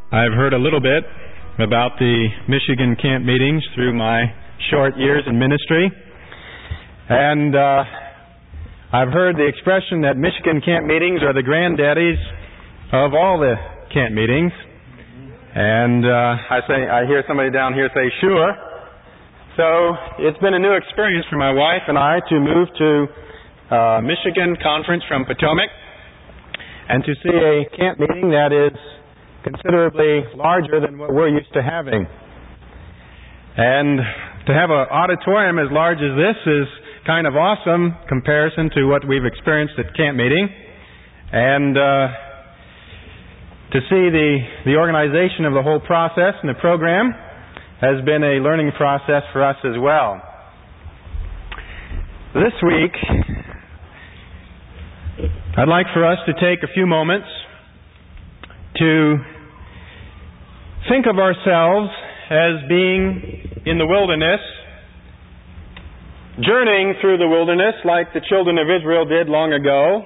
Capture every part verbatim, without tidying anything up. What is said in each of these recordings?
I've heard a little bit about the Michigan camp meetings through my short years in ministry. And uh, I've heard the expression that Michigan camp meetings are the granddaddies of all the camp meetings. And uh, I say, I hear somebody down here say, sure. So it's been a new experience for my wife and I to move to uh, Michigan Conference from Potomac and to see a camp meeting that is considerably larger than what we're used to having. And to have an auditorium as large as this is kind of awesome comparison to what we've experienced at camp meeting. And uh, to see the, the organization of the whole process and the program has been a learning process for us as well. This week, I'd like for us to take a few moments to think of ourselves as being in the wilderness, journeying through the wilderness like the children of Israel did long ago.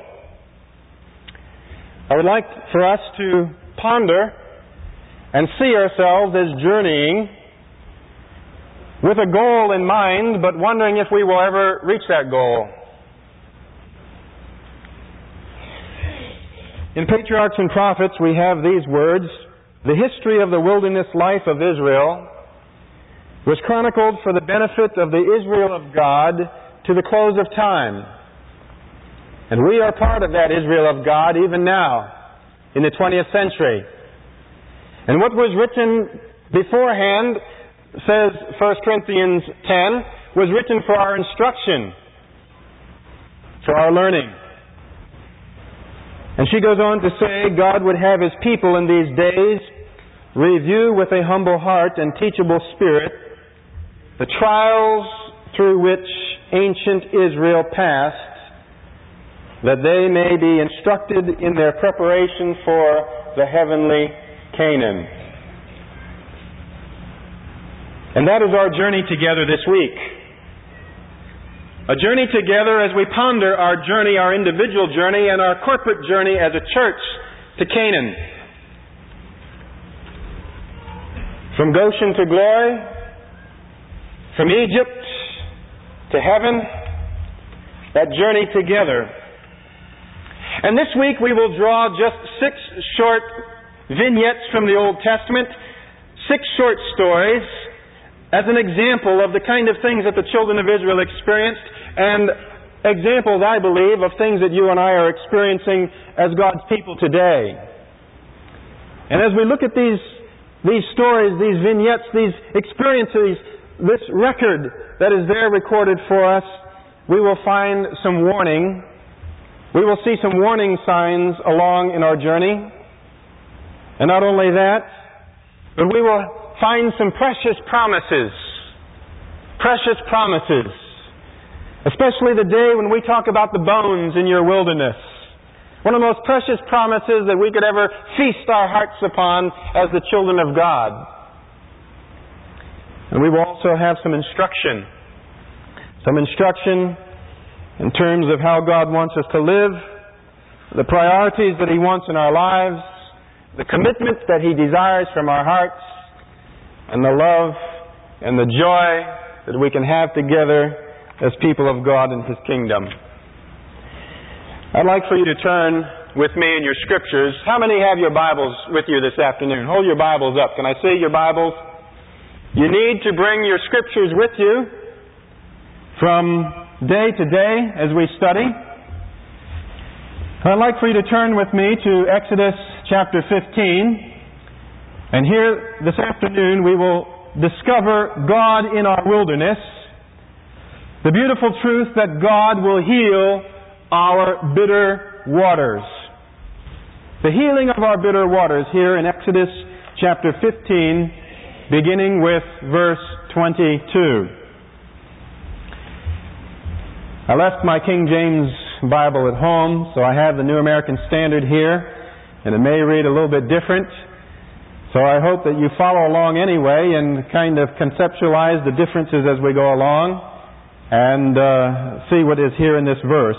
I would like for us to ponder and see ourselves as journeying with a goal in mind, but wondering if we will ever reach that goal. In Patriarchs and Prophets, we have these words: "The history of the wilderness life of Israel was chronicled for the benefit of the Israel of God to the close of time." And we are part of that Israel of God even now, in the twentieth century. And what was written beforehand, says First Corinthians ten, was written for our instruction, for our learning. And she goes on to say, God would have His people in these days review with a humble heart and teachable spirit the trials through which ancient Israel passed, that they may be instructed in their preparation for the heavenly Canaan. And that is our journey together this week. A journey together as we ponder our journey, our individual journey, and our corporate journey as a church to Canaan. From Goshen to glory, from Egypt to heaven, that journey together. And this week we will draw just six short vignettes from the Old Testament, six short stories, as an example of the kind of things that the children of Israel experienced, and examples, I believe, of things that you and I are experiencing as God's people today. And as we look at these, these stories, these vignettes, these experiences, this record that is there recorded for us, we will find some warning. We will see some warning signs along in our journey. And not only that, but we will find some precious promises. Precious promises. Especially the day when we talk about the bones in your wilderness. One of the most precious promises that we could ever feast our hearts upon as the children of God. And we will also have some instruction. Some instruction in terms of how God wants us to live, the priorities that He wants in our lives, the commitment that He desires from our hearts, and the love and the joy that we can have together as people of God in His kingdom. I'd like for you to turn with me in your scriptures. How many have your Bibles with you this afternoon? Hold your Bibles up. Can I see your Bibles? You need to bring your scriptures with you from day to day as we study. I'd like for you to turn with me to Exodus chapter fifteen. And here this afternoon we will discover God in our wilderness. The beautiful truth that God will heal our bitter waters. The healing of our bitter waters here in Exodus chapter fifteen, beginning with verse twenty-two. I left my King James Bible at home, so I have the New American Standard here, and it may read a little bit different. So I hope that you follow along anyway and kind of conceptualize the differences as we go along and uh, see what is here in this verse.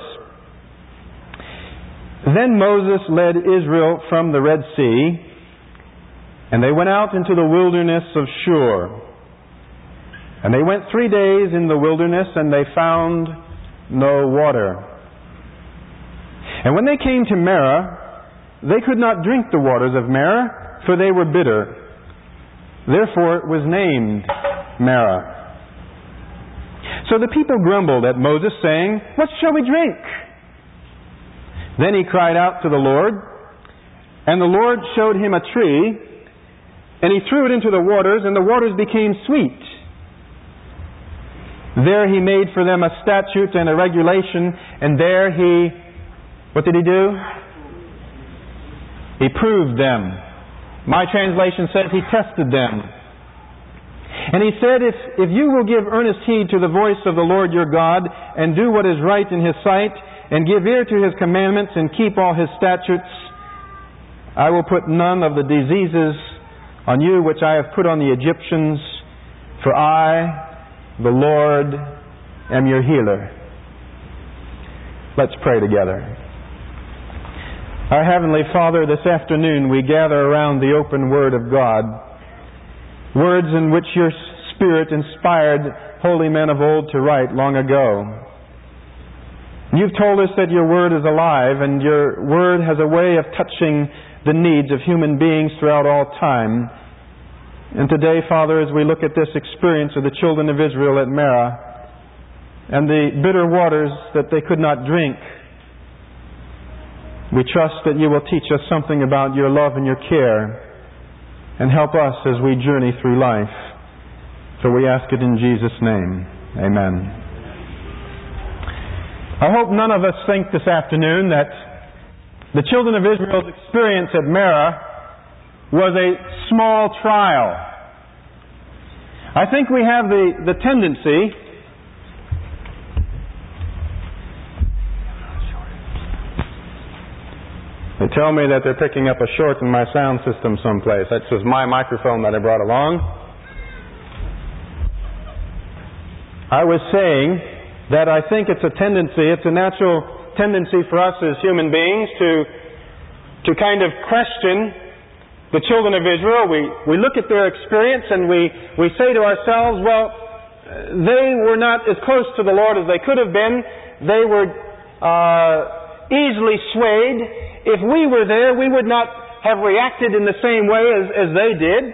Then Moses led Israel from the Red Sea And they went out into the wilderness of Shur. And they went three days in the wilderness, and they found no water. And when they came to Marah, they could not drink the waters of Marah, for they were bitter. Therefore it was named Marah. So the people grumbled at Moses, saying, "What shall we drink?" Then he cried out to the Lord, and the Lord showed him a tree, and he threw it into the waters, and the waters became sweet. There he made for them a statute and a regulation, and there he, what did he do? He proved them. My translation says he tested them. And he said, if, if you will give earnest heed to the voice of the Lord your God, and do what is right in His sight, and give ear to His commandments, and keep all His statutes, I will put none of the diseases on you which I have put on the Egyptians, for I, the Lord, am your healer. Let's pray together. Our Heavenly Father, this afternoon we gather around the open Word of God, words in which your Spirit inspired holy men of old to write long ago. You've told us that your Word is alive, and your Word has a way of touching the needs of human beings throughout all time. And today, Father, as we look at this experience of the children of Israel at Marah, and the bitter waters that they could not drink, we trust that you will teach us something about your love and your care, and help us as we journey through life. For we ask it in Jesus' name. Amen. I hope none of us think this afternoon that the children of Israel's experience at Marah was a small trial. I think we have the, the tendency They tell me that they're picking up a short in my sound system someplace. That's just my microphone that I brought along. I was saying that I think it's a tendency, it's a natural tendency for us as human beings to to kind of question the children of Israel. We, we look at their experience and we, we say to ourselves, well, they were not as close to the Lord as they could have been. They were uh, easily swayed. If we were there, we would not have reacted in the same way as, as they did.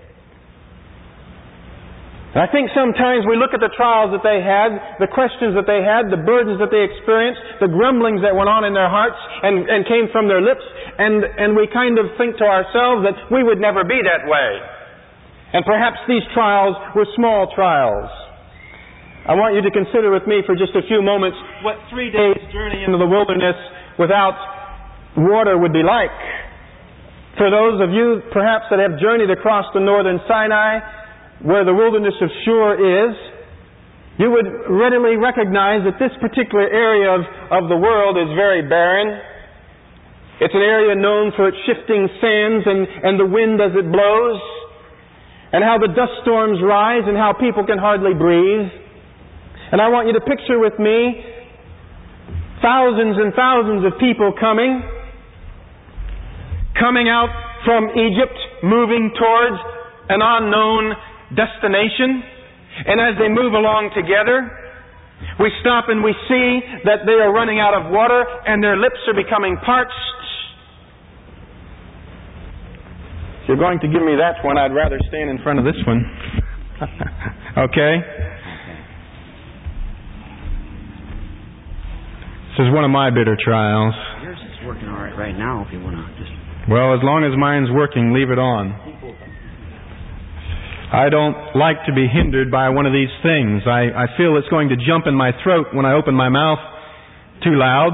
And I think sometimes we look at the trials that they had, the questions that they had, the burdens that they experienced, the grumblings that went on in their hearts and, and came from their lips, and, and we kind of think to ourselves that we would never be that way. And perhaps these trials were small trials. I want you to consider with me for just a few moments what three days' journey into the wilderness without water would be like. For those of you perhaps that have journeyed across the northern Sinai, where the wilderness of Shur is, you would readily recognize that this particular area of, of the world is very barren. It's an area known for its shifting sands and, and the wind as it blows, and how the dust storms rise and how people can hardly breathe. And I want you to picture with me thousands and thousands of people coming coming out from Egypt, moving towards an unknown destination. And as they move along together, we stop and we see that they are running out of water and their lips are becoming parched. If you're going to give me that one, I'd rather stand in front of this one. Okay? This is one of my bitter trials. Yours is working all right right now if you want to just... Well, as long as mine's working, leave it on. I don't like to be hindered by one of these things. I, I feel it's going to jump in my throat when I open my mouth too loud.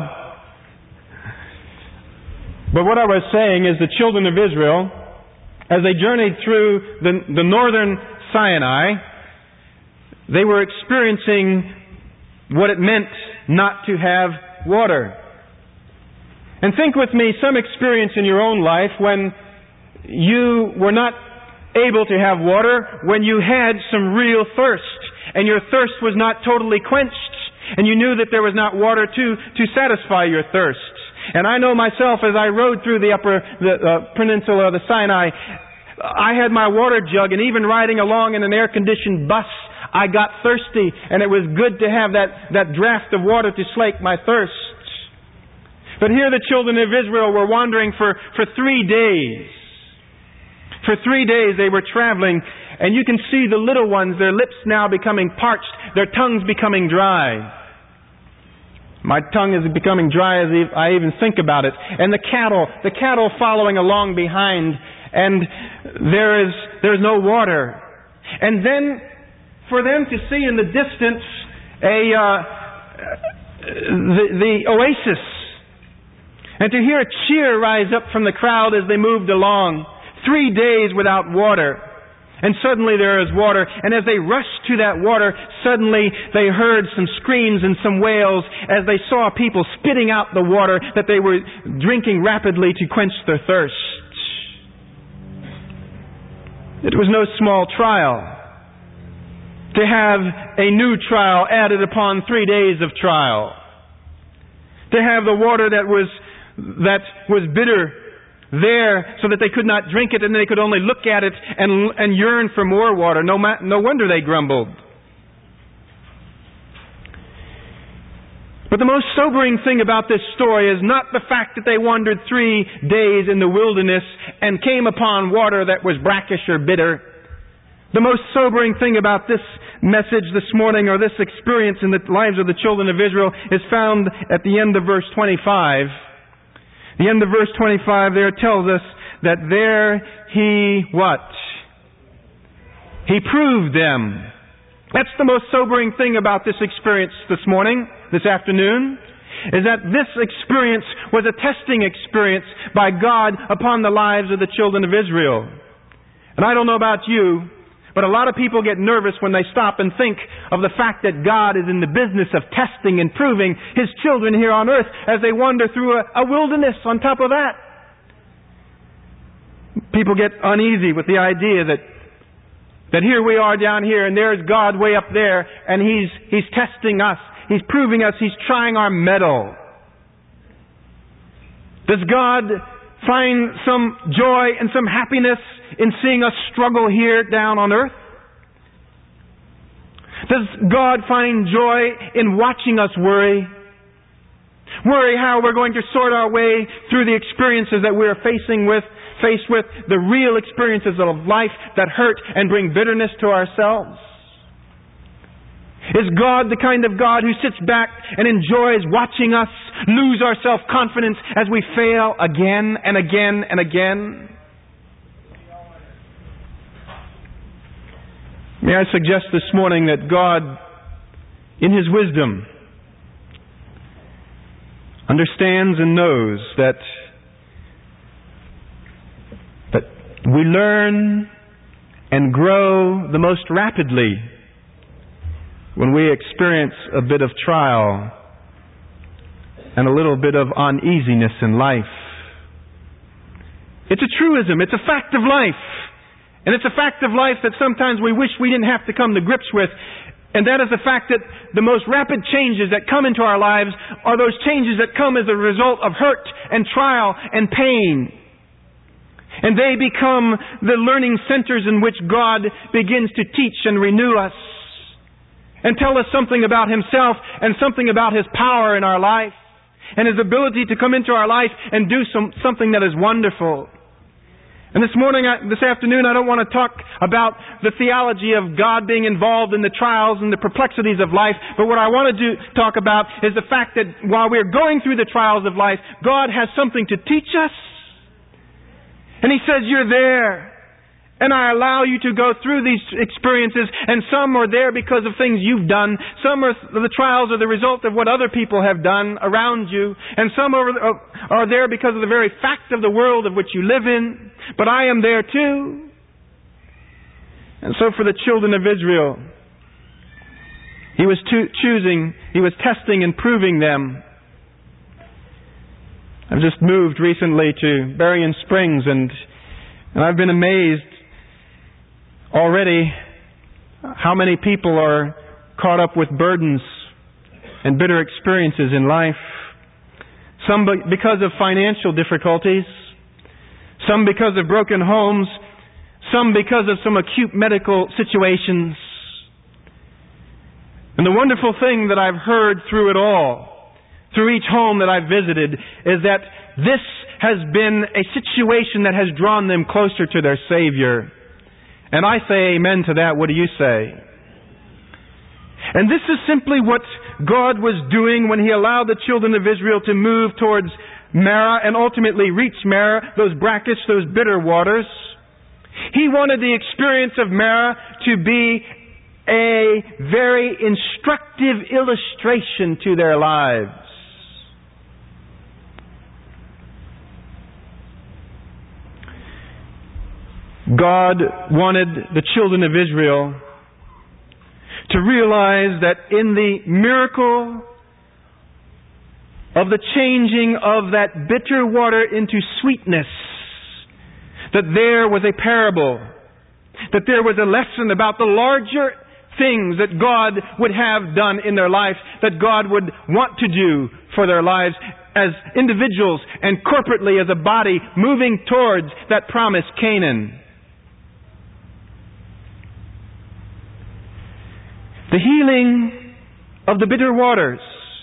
But what I was saying is the children of Israel, as they journeyed through the, the northern Sinai, they were experiencing what it meant not to have water. And think with me some experience in your own life when you were not able to have water, when you had some real thirst, and your thirst was not totally quenched, and you knew that there was not water to, to satisfy your thirst. And I know myself, as I rode through the upper the, uh, peninsula of the Sinai, I had my water jug, and even riding along in an air-conditioned bus, I got thirsty, and it was good to have that, that draft of water to slake my thirst. But here the children of Israel were wandering for, for three days. For three days they were traveling, and you can see the little ones, their lips now becoming parched, their tongues becoming dry. My tongue is becoming dry as I even think about it. And the cattle, the cattle following along behind, and there is there's no water. And then for them to see in the distance a uh, the, the oasis, and to hear a cheer rise up from the crowd as they moved along. Three days without water. And suddenly there is water. And as they rushed to that water, suddenly they heard some screams and some wails as they saw people spitting out the water that they were drinking rapidly to quench their thirst. It was no small trial to have a new trial added upon three days of trial. To have the water that was, that was bitter there so that they could not drink it, and they could only look at it and, and yearn for more water. No, ma- no wonder they grumbled. But the most sobering thing about this story is not the fact that they wandered three days in the wilderness and came upon water that was brackish or bitter. The most sobering thing about this message this morning, or this experience in the lives of the children of Israel, is found at the end of verse twenty-five. The end of verse twenty-five there tells us that there He what? He proved them. That's the most sobering thing about this experience this morning, this afternoon, is that this experience was a testing experience by God upon the lives of the children of Israel. And I don't know about you, but a lot of people get nervous when they stop and think of the fact that God is in the business of testing and proving His children here on earth as they wander through a, a wilderness on top of that. People get uneasy with the idea that that here we are down here and there's God way up there, and He's He's testing us. He's proving us. He's trying our mettle. Does God find some joy and some happiness in seeing us struggle here down on earth? Does God find joy in watching us worry? Worry how we're going to sort our way through the experiences that we're facing with, faced with, the real experiences of life that hurt and bring bitterness to ourselves? Is God the kind of God who sits back and enjoys watching us lose our self-confidence as we fail again and again and again? May I suggest this morning that God, in His wisdom, understands and knows that that we learn and grow the most rapidly when we experience a bit of trial and a little bit of uneasiness in life. It's a truism. It's a fact of life. And it's a fact of life that sometimes we wish we didn't have to come to grips with. And that is the fact that the most rapid changes that come into our lives are those changes that come as a result of hurt and trial and pain. And they become the learning centers in which God begins to teach and renew us and tell us something about Himself and something about His power in our life and His ability to come into our life and do some, something that is wonderful. And this morning, this afternoon, I don't want to talk about the theology of God being involved in the trials and the perplexities of life, but what I want to do, talk about is the fact that while we're going through the trials of life, God has something to teach us. And He says, you're there. And I allow you to go through these experiences, and some are there because of things you've done. Some are the trials are the result of what other people have done around you. And some are, are there because of the very fact of the world of which you live in. But I am there too. And so for the children of Israel, He was to- choosing, He was testing and proving them. I've just moved recently to Berrien Springs, and, and I've been amazed already how many people are caught up with burdens and bitter experiences in life. Some because of financial difficulties, some because of broken homes, some because of some acute medical situations. And the wonderful thing that I've heard through it all, through each home that I've visited, is that this has been a situation that has drawn them closer to their Savior. And I say amen to that. What do you say? And this is simply what God was doing when He allowed the children of Israel to move towards Marah and ultimately reach Marah, those brackish, those bitter waters. He wanted the experience of Marah to be a very instructive illustration to their lives. God wanted the children of Israel to realize that in the miracle of the changing of that bitter water into sweetness, that there was a parable, that there was a lesson about the larger things that God would have done in their life, that God would want to do for their lives as individuals and corporately as a body moving towards that promised Canaan. The healing of the bitter waters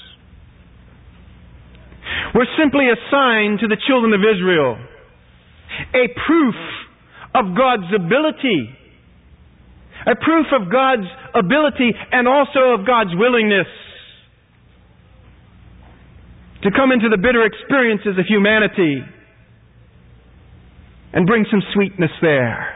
were simply a sign to the children of Israel, a proof of God's ability, a proof of God's ability and also of God's willingness to come into the bitter experiences of humanity and bring some sweetness there.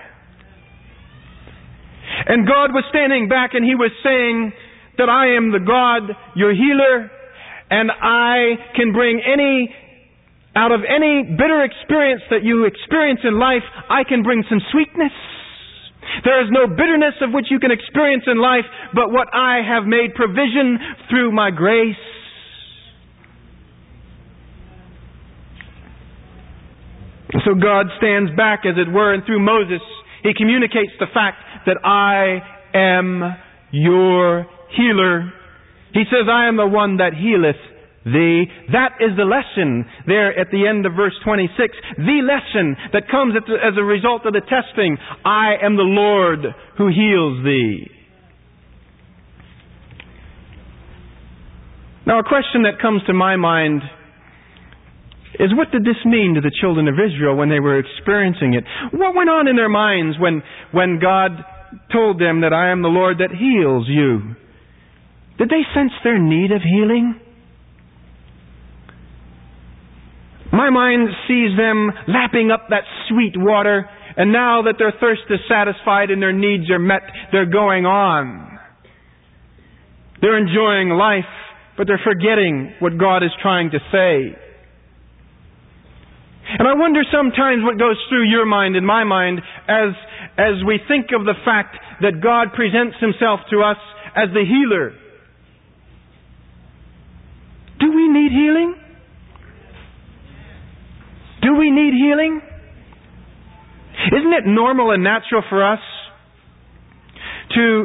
And God was standing back and He was saying that I am the God, your healer, and I can bring any, out of any bitter experience that you experience in life, I can bring some sweetness. There is no bitterness of which you can experience in life, but what I have made provision through my grace. So God stands back, as it were, and through Moses, He communicates the fact that I am your healer. He says, I am the one that healeth thee. That is the lesson there at the end of verse twenty-six. The lesson that comes as a result of the testing. I am the Lord who heals thee. Now, a question that comes to my mind is, what did this mean to the children of Israel when they were experiencing it? What went on in their minds when, when God told them that I am the Lord that heals you? Did they sense their need of healing? My mind sees them lapping up that sweet water, and now that their thirst is satisfied and their needs are met, they're going on. They're enjoying life, but they're forgetting what God is trying to say. And I wonder sometimes what goes through your mind and my mind as, as we think of the fact that God presents Himself to us as the healer. Do we need healing? Do we need healing? Isn't it normal and natural for us to,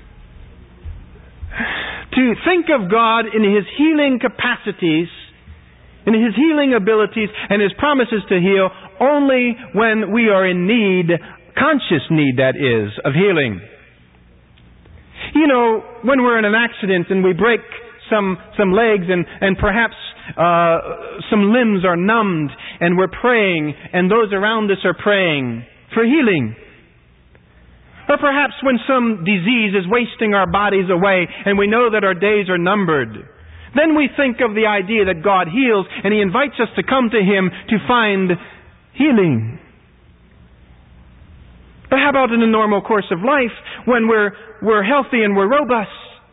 to think of God in His healing capacities, in His healing abilities and His promises to heal only when we are in need, conscious need that is, of healing? You know, when we're in an accident and we break some some legs and, and perhaps uh, some limbs are numbed and we're praying and those around us are praying for healing. Or perhaps when some disease is wasting our bodies away and we know that our days are numbered. Then we think of the idea that God heals and He invites us to come to Him to find healing. But how about in the normal course of life when we're, we're healthy and we're robust?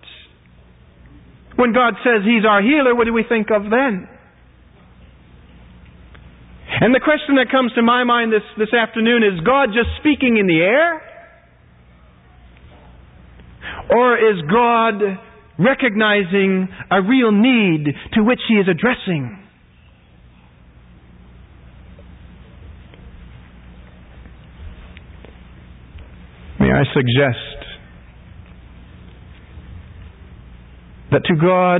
When God says He's our healer, what do we think of then? And the question that comes to my mind this, this afternoon is, God just speaking in the air? Or is God recognizing a real need to which He is addressing? May I suggest that to God,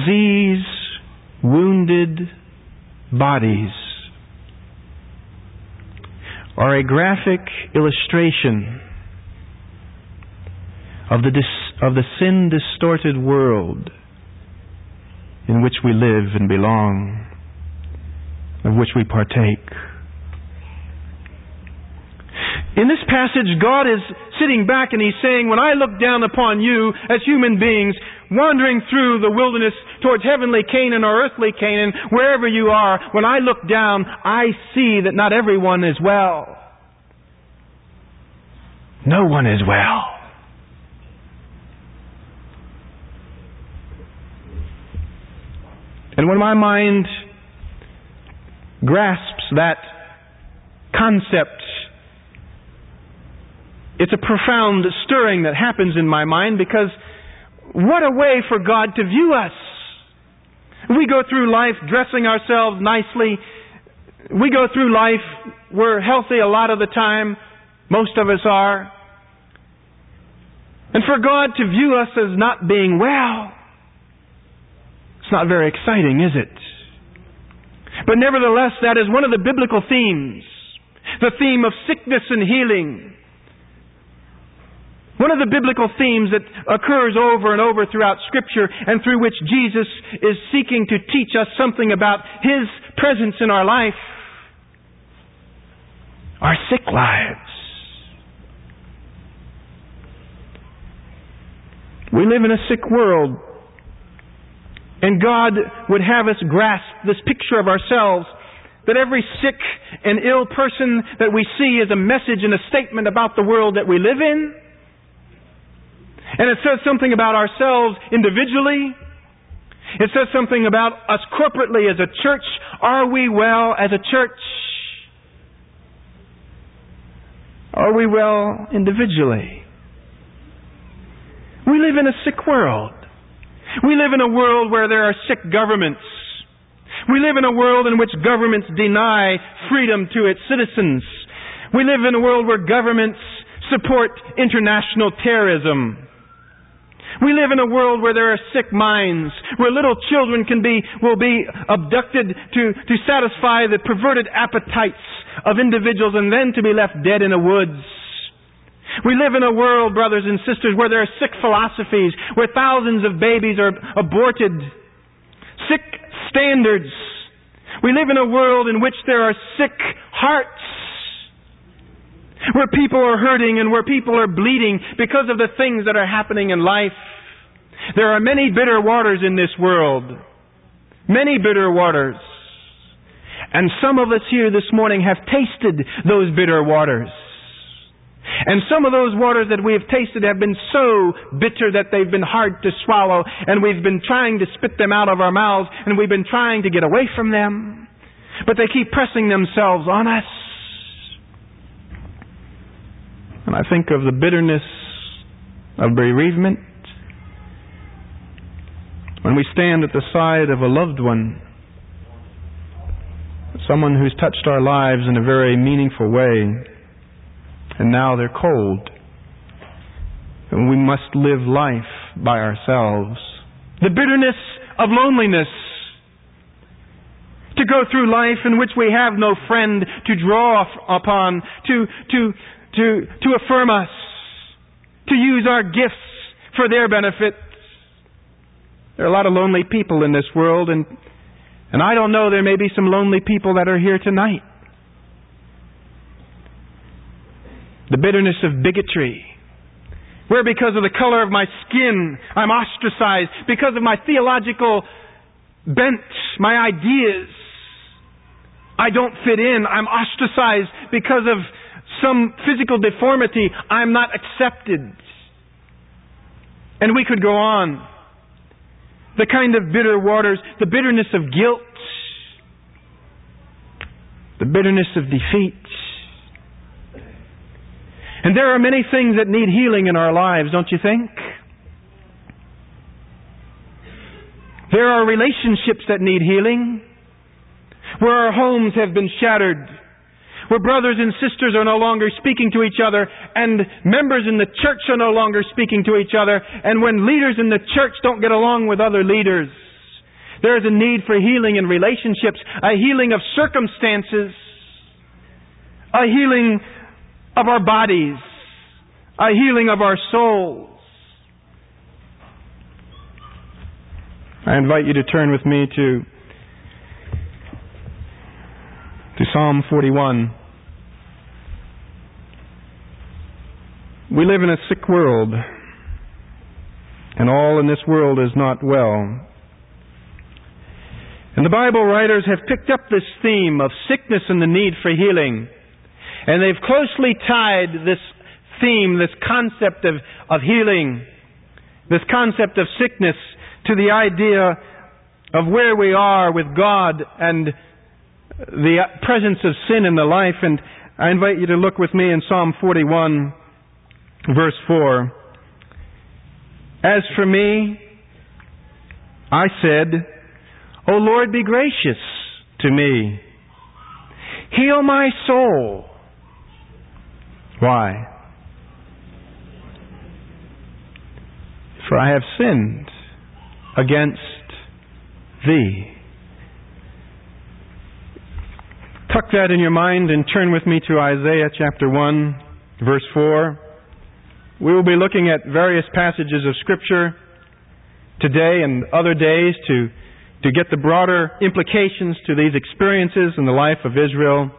disease-wounded bodies are a graphic illustration of the dis- of the sin-distorted world in which we live and belong, of which we partake. In this passage, God is sitting back and He's saying, when I look down upon you as human beings, wandering through the wilderness towards heavenly Canaan or earthly Canaan, wherever you are, when I look down, I see that not everyone is well. No one is well. And when my mind grasps that concept, it's a profound stirring that happens in my mind, because what a way for God to view us. We go through life dressing ourselves nicely. We go through life, we're healthy a lot of the time. Most of us are. And for God to view us as not being well, it's not very exciting, is it? But nevertheless, that is one of the biblical themes. The theme of sickness and healing. One of the biblical themes that occurs over and over throughout Scripture, and through which Jesus is seeking to teach us something about His presence in our life. Our sick lives. We live in a sick world. And God would have us grasp this picture of ourselves, that every sick and ill person that we see is a message and a statement about the world that we live in. And it says something about ourselves individually. It says something about us corporately as a church. Are we well as a church? Are we well individually? We live in a sick world. We live in a world where there are sick governments. We live in a world in which governments deny freedom to its citizens. We live in a world where governments support international terrorism. We live in a world where there are sick minds, where little children can be, will be abducted to, to satisfy the perverted appetites of individuals and then to be left dead in the woods. We live in a world, brothers and sisters, where there are sick philosophies, where thousands of babies are aborted. Sick standards. We live in a world in which there are sick hearts, where people are hurting and where people are bleeding because of the things that are happening in life. There are many bitter waters in this world. Many bitter waters. And some of us here this morning have tasted those bitter waters. And some of those waters that we have tasted have been so bitter that they've been hard to swallow, and we've been trying to spit them out of our mouths, and we've been trying to get away from them. But they keep pressing themselves on us. And I think of the bitterness of bereavement. When we stand at the side of a loved one, someone who's touched our lives in a very meaningful way, and now they're cold. And we must live life by ourselves. The bitterness of loneliness. To go through life in which we have no friend to draw upon, to, to, to, to affirm us, to use our gifts for their benefit. There are a lot of lonely people in this world, and, and I don't know, there may be some lonely people that are here tonight. The bitterness of bigotry, where because of the color of my skin, I'm ostracized. Because of my theological bent, my ideas, I don't fit in. I'm ostracized. Because of some physical deformity, I'm not accepted. And we could go on. The kind of bitter waters, the bitterness of guilt, the bitterness of defeat. And there are many things that need healing in our lives, don't you think? There are relationships that need healing, where our homes have been shattered, where brothers and sisters are no longer speaking to each other, and members in the church are no longer speaking to each other, and when leaders in the church don't get along with other leaders. There is a need for healing in relationships, a healing of circumstances, a healing of our bodies, a healing of our souls. I invite you to turn with me to, to Psalm forty-one. We live in a sick world, and all in this world is not well. And the Bible writers have picked up this theme of sickness and the need for healing, and they've closely tied this theme, this concept of, of healing, this concept of sickness, to the idea of where we are with God and the presence of sin in the life. And I invite you to look with me in Psalm forty-one, verse four. As for me, I said, O Lord, be gracious to me. Heal my soul. Why? For I have sinned against Thee. Tuck that in your mind and turn with me to Isaiah chapter one, verse four. We will be looking at various passages of Scripture today and other days to, to get the broader implications to these experiences in the life of Israel.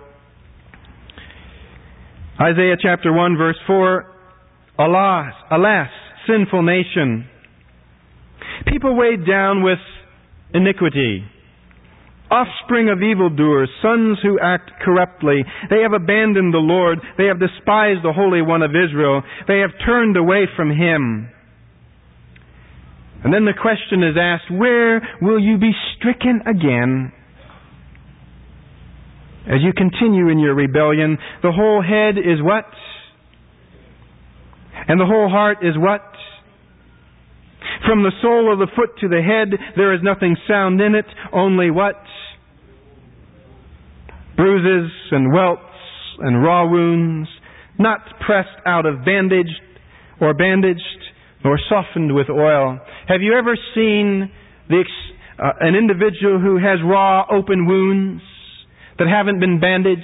Isaiah chapter one, verse four. Alas, alas, sinful nation, people weighed down with iniquity, offspring of evildoers, sons who act corruptly. They have abandoned the Lord. They have despised the Holy One of Israel. They have turned away from Him. And then the question is asked, where will you be stricken again? As you continue in your rebellion, the whole head is what? And the whole heart is what? From the sole of the foot to the head, there is nothing sound in it, only what? Bruises and welts and raw wounds, not pressed out of bandage or bandaged, nor softened with oil. Have you ever seen the, uh, an individual who has raw, open wounds that haven't been bandaged?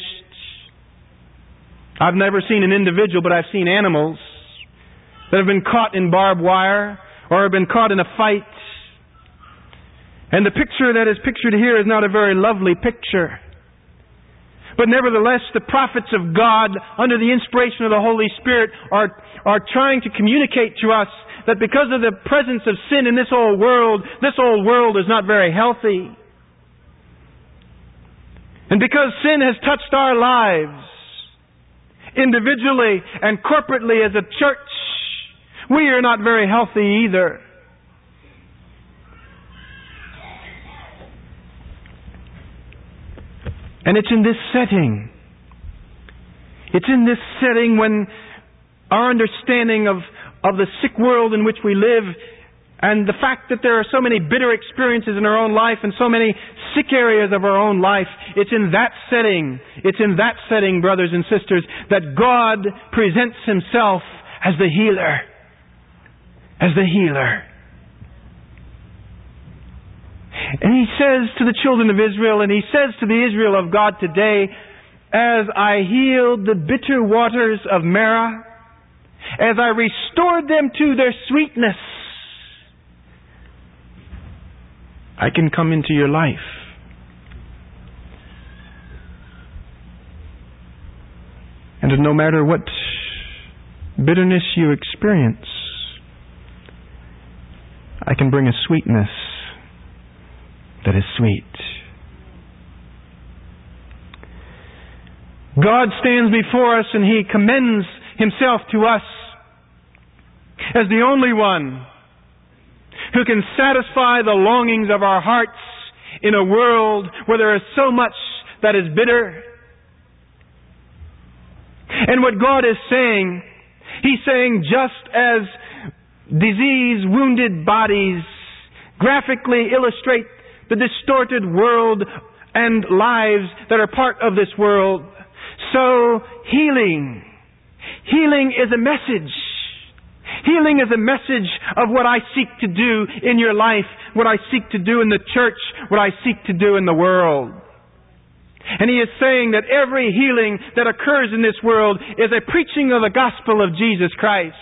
I've never seen an individual, but I've seen animals that have been caught in barbed wire or have been caught in a fight. And the picture that is pictured here is not a very lovely picture. But nevertheless, the prophets of God, under the inspiration of the Holy Spirit, are, are trying to communicate to us that because of the presence of sin in this old world, this old world is not very healthy. And because sin has touched our lives, individually and corporately as a church, we are not very healthy either. And it's in this setting, it's in this setting when our understanding of, of the sick world in which we live and the fact that there are so many bitter experiences in our own life and so many sick areas of our own life, it's in that setting, it's in that setting, brothers and sisters, that God presents Himself as the healer. As the healer. And He says to the children of Israel, and He says to the Israel of God today, as I healed the bitter waters of Marah, as I restored them to their sweetness, I can come into your life. And no matter what bitterness you experience, I can bring a sweetness that is sweet. God stands before us and He commends Himself to us as the only one who can satisfy the longings of our hearts in a world where there is so much that is bitter. And what God is saying, He's saying, just as disease-wounded bodies graphically illustrate the distorted world and lives that are part of this world, so healing, healing is a message. Healing is a message of what I seek to do in your life, what I seek to do in the church, what I seek to do in the world. And He is saying that every healing that occurs in this world is a preaching of the gospel of Jesus Christ.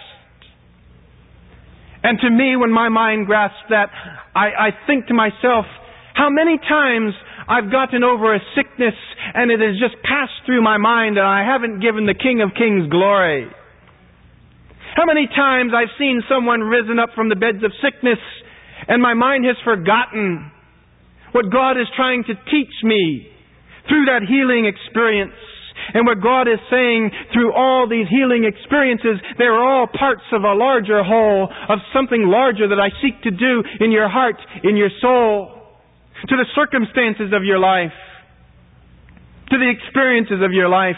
And to me, when my mind grasps that, I, I think to myself, how many times I've gotten over a sickness and it has just passed through my mind and I haven't given the King of Kings glory. How many times I've seen someone risen up from the beds of sickness and my mind has forgotten what God is trying to teach me through that healing experience. And what God is saying through all these healing experiences, they're all parts of a larger whole, of something larger that I seek to do in your heart, in your soul, to the circumstances of your life, to the experiences of your life.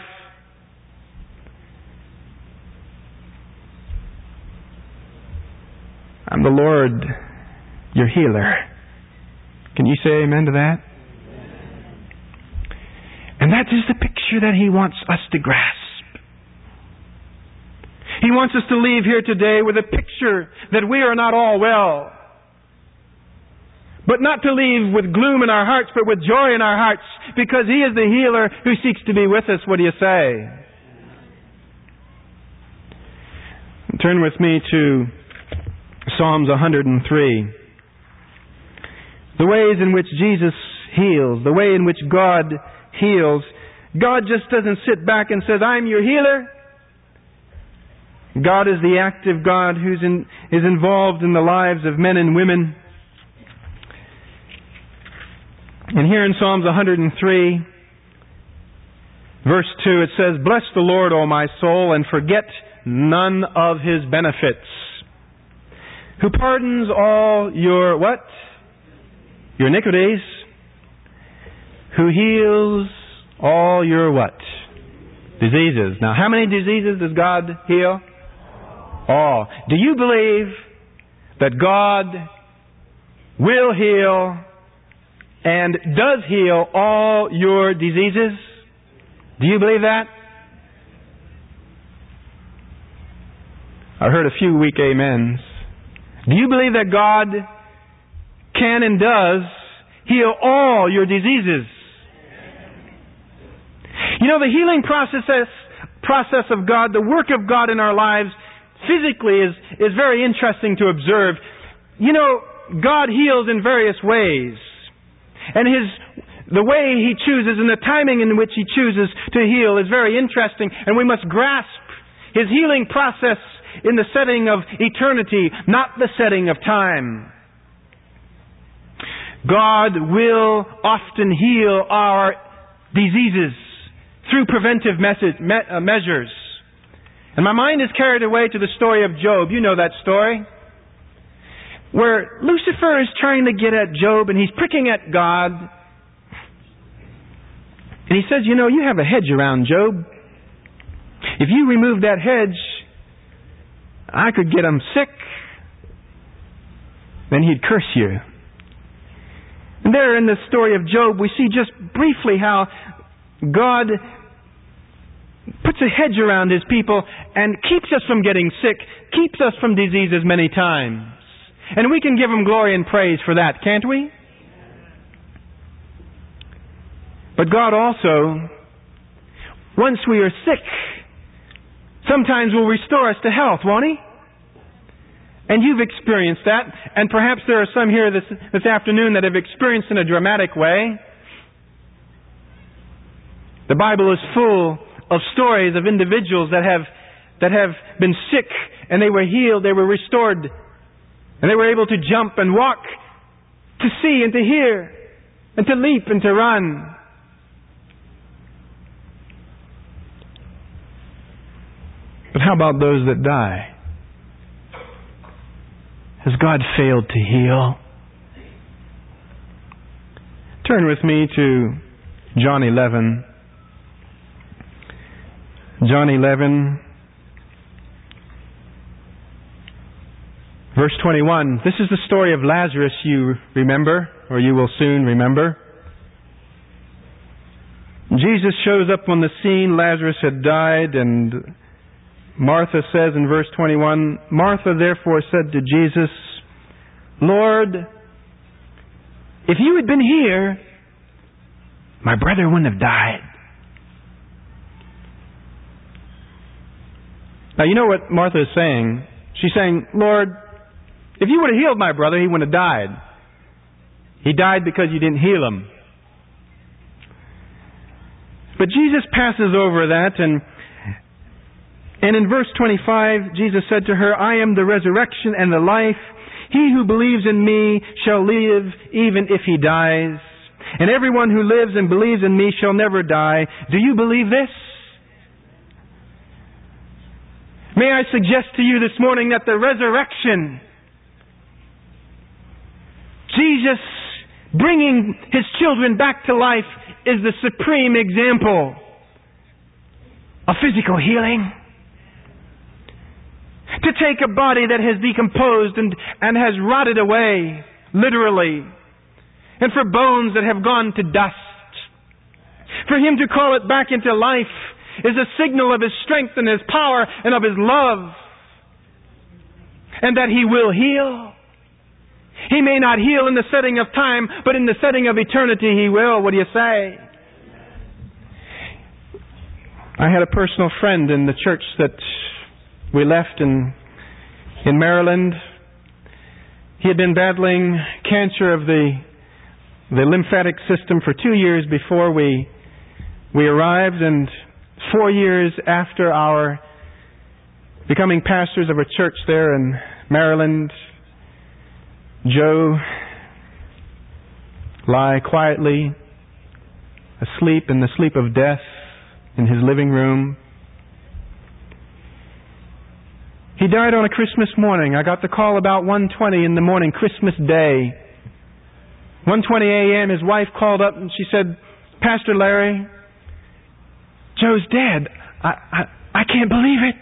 I'm the Lord, your healer. Can you say amen to that? And that is the picture that He wants us to grasp. He wants us to leave here today with a picture that we are not all well. But not to leave with gloom in our hearts, but with joy in our hearts, because He is the healer who seeks to be with us. What do you say? Turn with me to Psalms one hundred three. The ways in which Jesus heals, the way in which God heals. God just doesn't sit back and says, I'm your healer. God is the active God who in, is involved in the lives of men and women. And here in Psalms one hundred three, verse two, it says, Bless the Lord, O my soul, and forget none of His benefits. Who pardons all your, what? Your iniquities. Who heals all your what? Diseases. Now, how many diseases does God heal? All. Do you believe that God will heal and does heal all your diseases? Do you believe that? I heard a few weak amens. Do you believe that God can and does heal all your diseases? You know, the healing process process of God, the work of God in our lives, physically is, is very interesting to observe. You know, God heals in various ways. And His the way He chooses and the timing in which He chooses to heal is very interesting. And we must grasp His healing process in the setting of eternity, not the setting of time. God will often heal our diseases through preventive message, me, uh, measures. And my mind is carried away to the story of Job. You know that story. Where Lucifer is trying to get at Job and he's pricking at God. And he says, you know, you have a hedge around Job. If you remove that hedge, I could get him sick. Then he'd curse you. And there in the story of Job, we see just briefly how God puts a hedge around His people and keeps us from getting sick, keeps us from diseases many times. And we can give Him glory and praise for that, can't we? But God also, once we are sick, sometimes will restore us to health, won't He? And you've experienced that, and perhaps there are some here this, this afternoon that have experienced in a dramatic way. The Bible is full of stories of individuals that have that have been sick and they were healed, they were restored, and they were able to jump and walk, to see and to hear, and to leap and to run. But how about those that die? Has God failed to heal? Turn with me to John eleven. John eleven, verse twenty-one. This is the story of Lazarus, you remember, or you will soon remember. Jesus shows up on the scene. Lazarus had died, and Martha says in verse twenty-one, Martha therefore said to Jesus, Lord, if you had been here, my brother wouldn't have died. Now, you know what Martha is saying? She's saying, Lord, if you would have healed my brother, he wouldn't have died. He died because you didn't heal him. But Jesus passes over that, and and in verse twenty-five, Jesus said to her, I am the resurrection and the life. He who believes in me shall live even if he dies. And everyone who lives and believes in me shall never die. Do you believe this? May I suggest to you this morning that the resurrection, Jesus bringing His children back to life, is the supreme example of physical healing. To take a body that has decomposed and, and has rotted away, literally, and for bones that have gone to dust, for Him to call it back into life is a signal of His strength and His power and of His love. And that He will heal. He may not heal in the setting of time, but in the setting of eternity He will. What do you say? I had a personal friend in the church that we left in, in Maryland. He had been battling cancer of the, the lymphatic system for two years before we, we arrived, and Four years after our becoming pastors of a church there in Maryland, Joe lie quietly asleep in the sleep of death in his living room. He died on a Christmas morning. I got the call about one twenty in the morning, Christmas Day. one twenty a.m. his wife called up and she said, Pastor Larry, Joe's dead. I, I I can't believe it.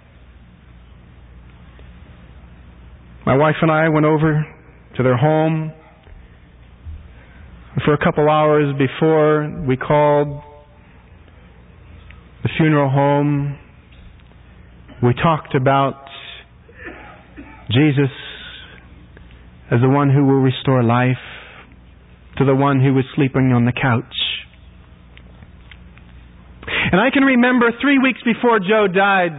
My wife and I went over to their home. For a couple hours before we called the funeral home, we talked about Jesus as the one who will restore life to the one who was sleeping on the couch. And I can remember three weeks before Joe died,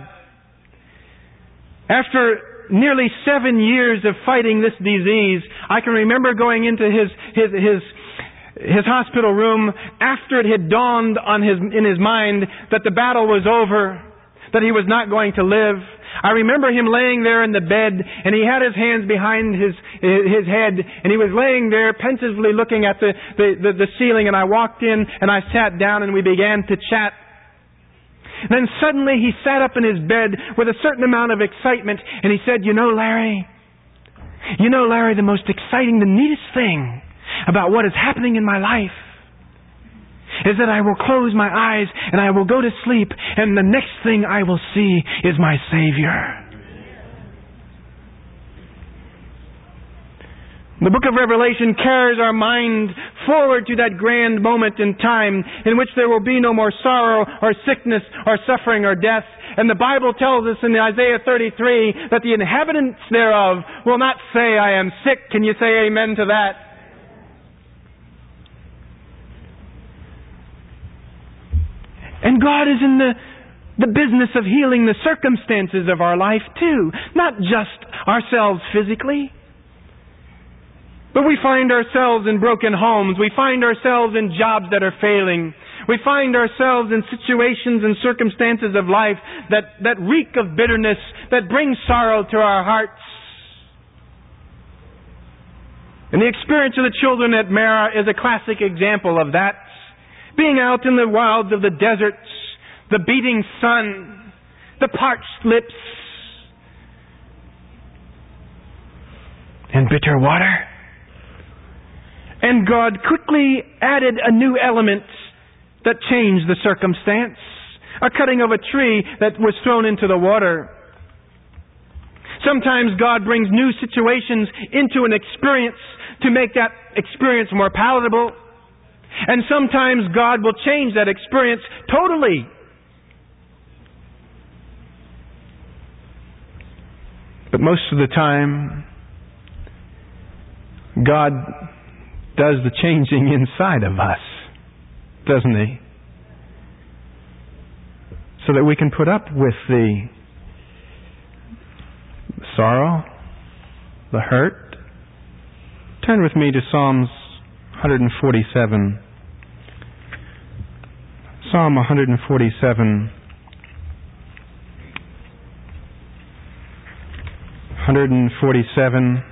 after nearly seven years of fighting this disease, I can remember going into his his his his hospital room after it had dawned on his in his mind that the battle was over, that he was not going to live. I remember him laying there in the bed, and he had his hands behind his his head, and he was laying there pensively looking at the the, the, the ceiling, and I walked in and I sat down and we began to chat. Then suddenly he sat up in his bed with a certain amount of excitement, and he said, You know, Larry, you know, Larry, the most exciting, the neatest thing about what is happening in my life is that I will close my eyes and I will go to sleep, and the next thing I will see is my Savior. The book of Revelation carries our mind forward to that grand moment in time in which there will be no more sorrow or sickness or suffering or death. And the Bible tells us in Isaiah thirty-three that the inhabitants thereof will not say, I am sick. Can you say amen to that? And God is in the, the business of healing the circumstances of our life too. Not just ourselves physically. But we find ourselves in broken homes. We find ourselves in jobs that are failing. We find ourselves in situations and circumstances of life that, that reek of bitterness, that bring sorrow to our hearts. And the experience of the children at Marah is a classic example of that. Being out in the wilds of the deserts, the beating sun, the parched lips, and bitter water. And God quickly added a new element that changed the circumstance. A cutting of a tree that was thrown into the water. Sometimes God brings new situations into an experience to make that experience more palatable. And sometimes God will change that experience totally. But most of the time, God does the changing inside of us. doesn't He? So that we can put up with the sorrow, the hurt. Turn with me to Psalms one forty-seven. Psalm one forty-seven. one forty-seven.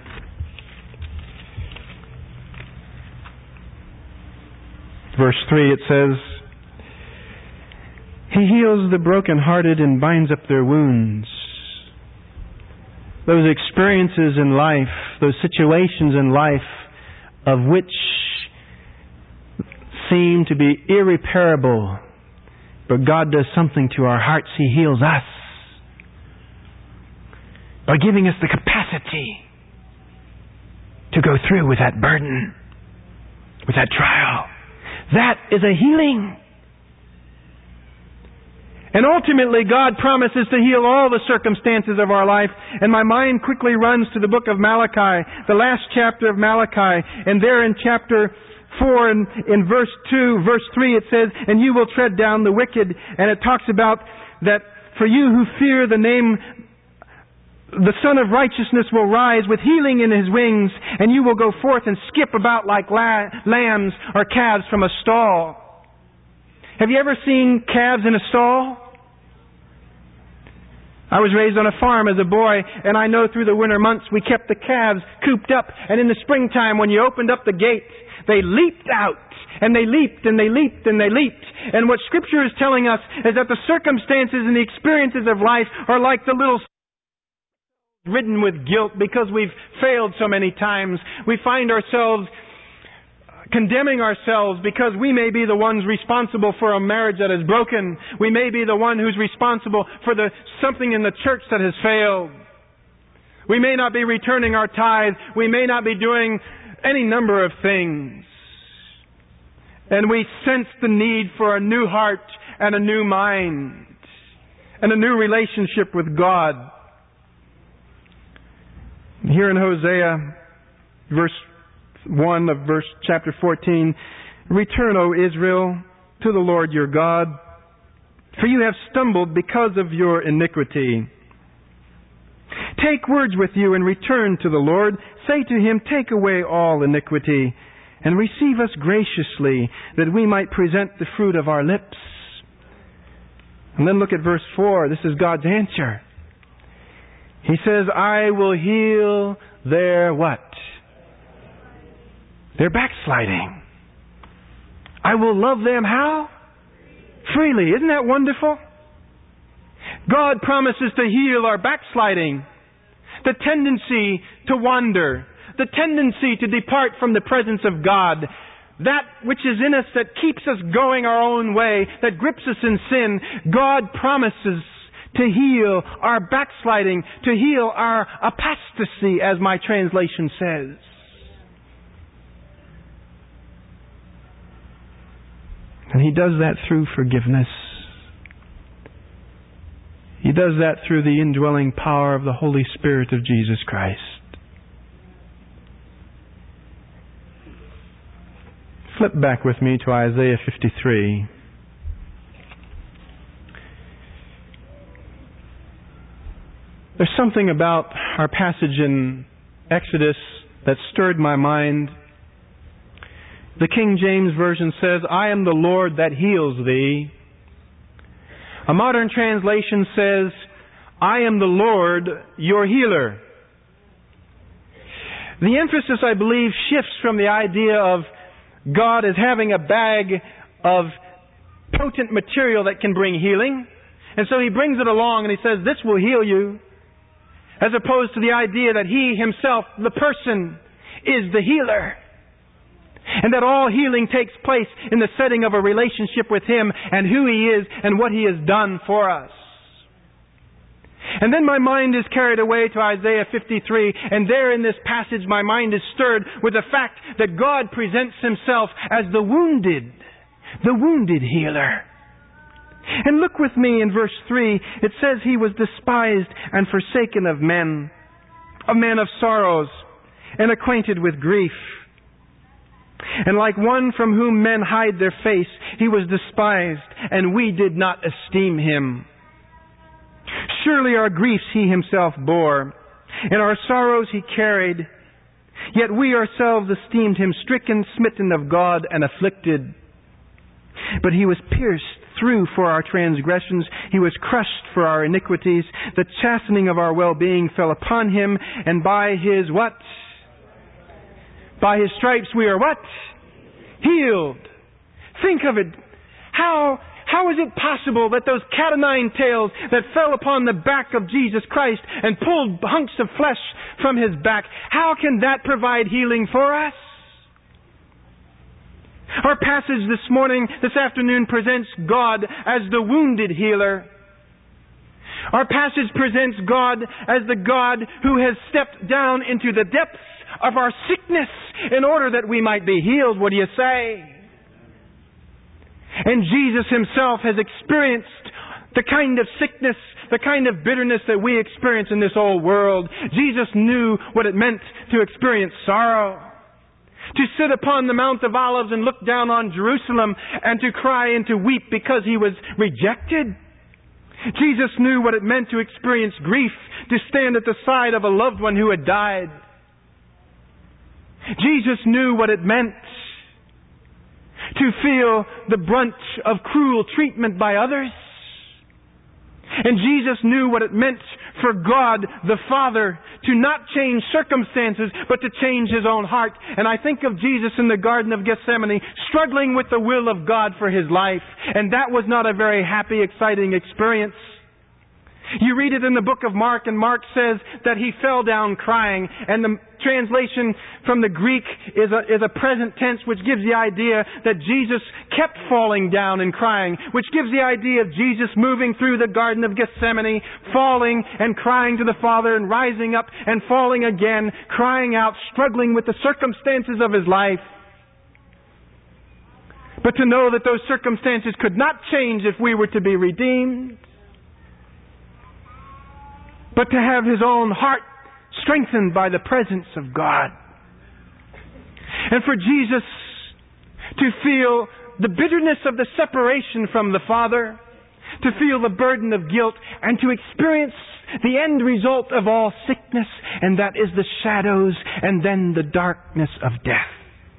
Verse three, it says, He heals the brokenhearted and binds up their wounds. Those experiences in life, those situations in life of which seem to be irreparable, but God does something to our hearts. He heals us by giving us the capacity to go through with that burden, with that trial. That is a healing. And ultimately, God promises to heal all the circumstances of our life. And my mind quickly runs to the book of Malachi, the last chapter of Malachi. And there in chapter four, and in verse two, verse three, it says, And you will tread down the wicked. And it talks about that for you who fear the name, the Son of Righteousness will rise with healing in His wings, and you will go forth and skip about like la- lambs or calves from a stall. Have you ever seen calves in a stall? I was raised on a farm as a boy, and I know through the winter months we kept the calves cooped up, and in the springtime when you opened up the gate, they leaped out, and they leaped, and they leaped, and they leaped. And what Scripture is telling us is that the circumstances and the experiences of life are like the little ridden with guilt because we've failed so many times. We find ourselves condemning ourselves because we may be the ones responsible for a marriage that is broken. We may be the one who's responsible for the something in the church that has failed. We may not be returning our tithe. We may not be doing any number of things. And we sense the need for a new heart and a new mind and a new relationship with God. Here in Hosea, verse one of verse chapter fourteen, Return, O Israel, to the Lord your God, for you have stumbled because of your iniquity. Take words with you and return to the Lord. Say to Him, Take away all iniquity, and receive us graciously, that we might present the fruit of our lips. And then look at verse four. This is God's answer. He says, I will heal their what? Their backsliding. I will love them how? Freely. Isn't that wonderful? God promises to heal our backsliding. The tendency to wander. The tendency to depart from the presence of God. That which is in us that keeps us going our own way, that grips us in sin. God promises to heal our backsliding, to heal our apostasy, as my translation says. And He does that through forgiveness. He does that through the indwelling power of the Holy Spirit of Jesus Christ. Flip back with me to Isaiah fifty-three. There's something about our passage in Exodus that stirred my mind. The King James Version says, I am the Lord that heals thee. A modern translation says, I am the Lord your healer. The emphasis, I believe, shifts from the idea of God as having a bag of potent material that can bring healing. And so He brings it along and He says, this will heal you. As opposed to the idea that He Himself, the person, is the healer. And that all healing takes place in the setting of a relationship with Him and who He is and what He has done for us. And then my mind is carried away to Isaiah fifty-three, and there in this passage my mind is stirred with the fact that God presents Himself as the wounded, the wounded healer. And look with me in verse three. It says He was despised and forsaken of men, a man of sorrows and acquainted with grief. And like one from whom men hide their face, He was despised, and we did not esteem Him. Surely our griefs He Himself bore, and our sorrows He carried. Yet we ourselves esteemed Him stricken, smitten of God, and afflicted. But He was pierced through for our transgressions. He was crushed for our iniquities. The chastening of our well-being fell upon Him, and by His what? By His stripes we are what? Healed. Think of it. How, how is it possible that those cat o' nine tails that fell upon the back of Jesus Christ and pulled hunks of flesh from His back, how can that provide healing for us? Our passage this morning, this afternoon, presents God as the wounded healer. Our passage presents God as the God who has stepped down into the depths of our sickness in order that we might be healed. What do you say? And Jesus Himself has experienced the kind of sickness, the kind of bitterness that we experience in this old world. Jesus knew what it meant to experience sorrow. To sit upon the Mount of Olives and look down on Jerusalem and to cry and to weep because He was rejected. Jesus knew what it meant to experience grief, to stand at the side of a loved one who had died. Jesus knew what it meant to feel the brunt of cruel treatment by others. And Jesus knew what it meant for God the Father to not change circumstances, but to change His own heart. And I think of Jesus in the Garden of Gethsemane, struggling with the will of God for His life. And that was not a very happy, exciting experience. You read it in the book of Mark, and Mark says that He fell down crying. And the translation from the Greek is a, is a present tense, which gives the idea that Jesus kept falling down and crying, which gives the idea of Jesus moving through the Garden of Gethsemane, falling and crying to the Father, and rising up and falling again, crying out, struggling with the circumstances of His life. But to know that those circumstances could not change if we were to be redeemed, but to have His own heart strengthened by the presence of God. And for Jesus to feel the bitterness of the separation from the Father, to feel the burden of guilt, and to experience the end result of all sickness, and that is the shadows and then the darkness of death.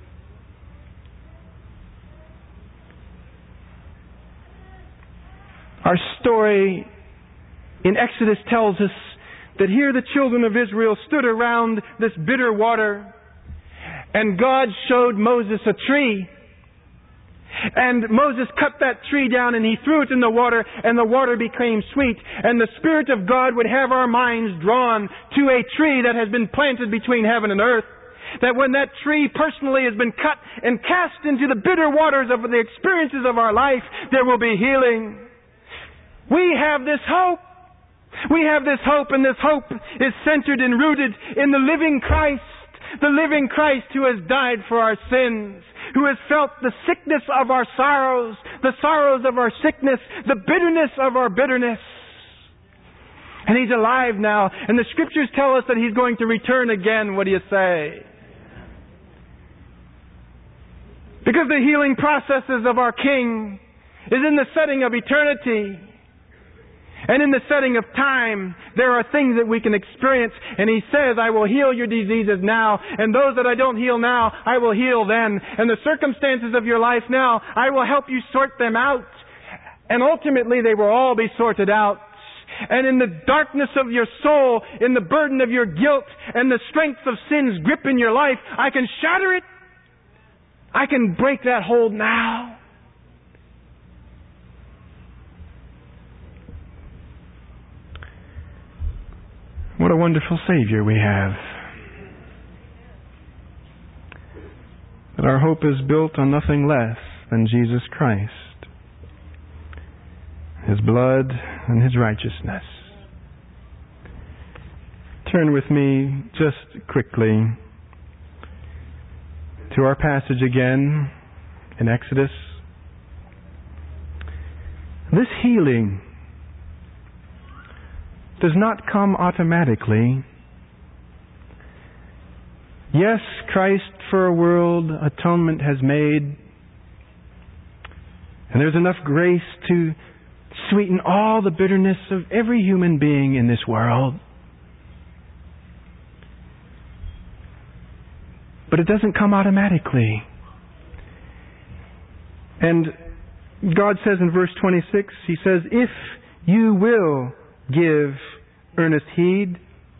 Our story in Exodus tells us that here the children of Israel stood around this bitter water, and God showed Moses a tree. And Moses cut that tree down and he threw it in the water, and the water became sweet. And the Spirit of God would have our minds drawn to a tree that has been planted between heaven and earth. That when that tree personally has been cut and cast into the bitter waters of the experiences of our life, there will be healing. We have this hope. We have this hope, and this hope is centered and rooted in the living Christ, the living Christ who has died for our sins, who has felt the sickness of our sorrows, the sorrows of our sickness, the bitterness of our bitterness. And He's alive now, and the Scriptures tell us that He's going to return again. What do you say? Because the healing processes of our King is in the setting of eternity. And in the setting of time, there are things that we can experience. And He says, I will heal your diseases now. And those that I don't heal now, I will heal then. And the circumstances of your life now, I will help you sort them out. And ultimately, they will all be sorted out. And in the darkness of your soul, in the burden of your guilt, and the strength of sin's grip in your life, I can shatter it. I can break that hold now. What a wonderful Savior we have. That our hope is built on nothing less than Jesus Christ, His blood and His righteousness. Turn with me just quickly to our passage again in Exodus. This healing does not come automatically. Yes, Christ for a world atonement has made. And there's enough grace to sweeten all the bitterness of every human being in this world. But it doesn't come automatically. And God says in verse twenty-six, He says, if you will give earnest heed,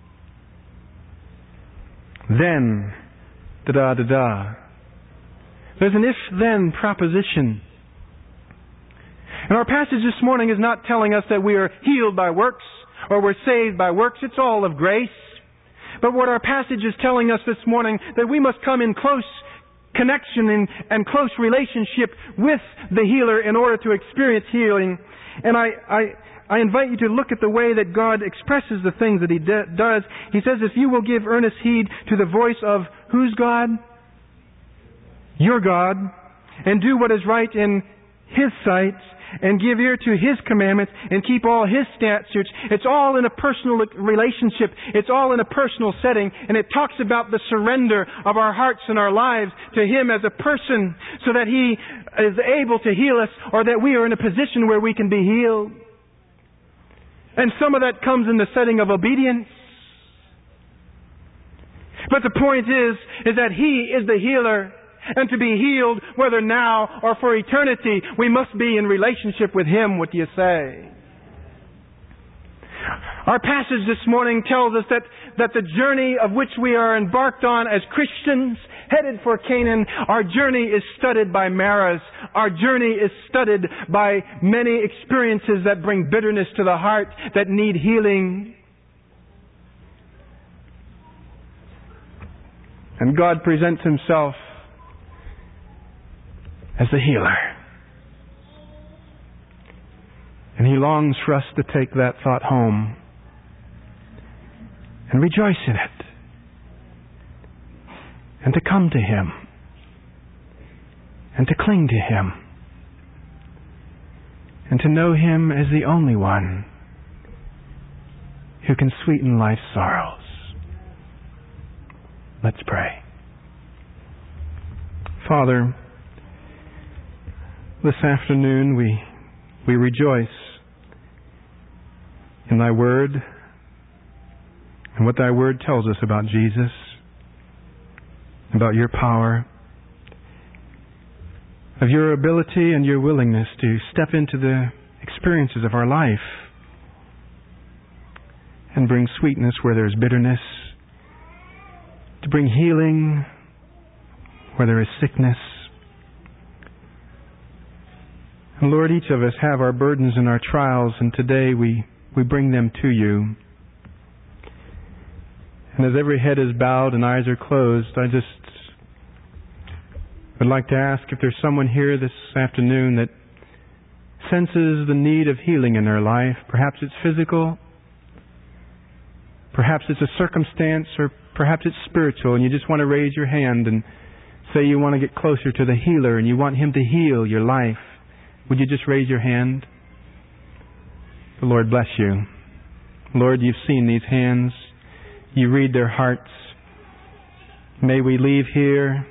then, da-da-da-da. There's an if-then proposition. And our passage this morning is not telling us that we are healed by works or we're saved by works. It's all of grace. But what our passage is telling us this morning, that we must come in close connection and, and close relationship with the healer in order to experience healing. And I, I, I invite you to look at the way that God expresses the things that He de- does. He says, if you will give earnest heed to the voice of whose God? Your God. And do what is right in His sight, and give ear to His commandments, and keep all His statutes. It's all in a personal relationship. It's all in a personal setting. And it talks about the surrender of our hearts and our lives to Him as a person, so that He is able to heal us, or that we are in a position where we can be healed. And some of that comes in the setting of obedience. But the point is, is that He is the healer. And to be healed, whether now or for eternity, we must be in relationship with Him. What do you say? Our passage this morning tells us that, that the journey of which we are embarked on as Christians, headed for Canaan, our journey is studded by maras. Our journey is studded by many experiences that bring bitterness to the heart, that need healing. And God presents Himself as the healer. And He longs for us to take that thought home and rejoice in it, and to come to Him, and to cling to Him, and to know Him as the only one who can sweeten life's sorrows. Let's pray. Father, this afternoon we we rejoice in Thy Word and what Thy Word tells us about Jesus, about Your power, of Your ability and Your willingness to step into the experiences of our life and bring sweetness where there's bitterness, to bring healing where there is sickness. And Lord, each of us have our burdens and our trials, and today we, we bring them to You. And as every head is bowed and eyes are closed, I just would like to ask if there's someone here this afternoon that senses the need of healing in their life. Perhaps it's physical, perhaps it's a circumstance, or perhaps it's spiritual, and you just want to raise your hand and say you want to get closer to the healer and you want Him to heal your life. Would you just raise your hand? The Lord bless you. Lord, You've seen these hands. You read their hearts. May we leave here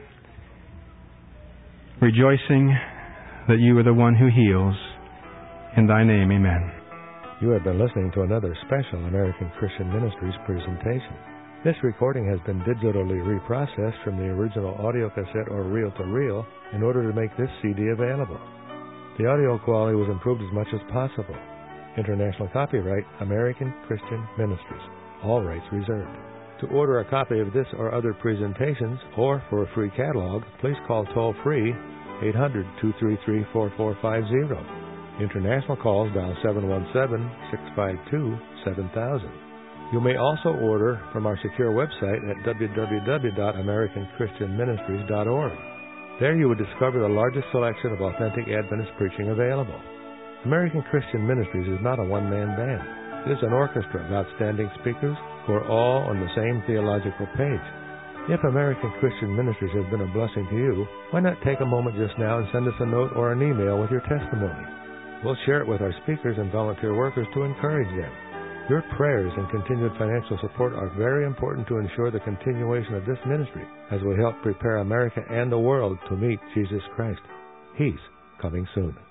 rejoicing that You are the one who heals. In Thy name, amen. You have been listening to another special American Christian Ministries presentation. This recording has been digitally reprocessed from the original audio cassette or reel-to-reel in order to make this C D available. The audio quality was improved as much as possible. International copyright, American Christian Ministries. All rights reserved. To order a copy of this or other presentations, or for a free catalog, please call toll-free eight hundred, two three three, four four five zero. International calls dial seven one seven, six five two, seven thousand. You may also order from our secure website at w w w dot american christian ministries dot org. There you will discover the largest selection of authentic Adventist preaching available. American Christian Ministries is not a one-man band. It is an orchestra of outstanding speakers who are all on the same theological page. If American Christian Ministries has been a blessing to you, why not take a moment just now and send us a note or an email with your testimony? We'll share it with our speakers and volunteer workers to encourage them. Your prayers and continued financial support are very important to ensure the continuation of this ministry as we help prepare America and the world to meet Jesus Christ. He's coming soon.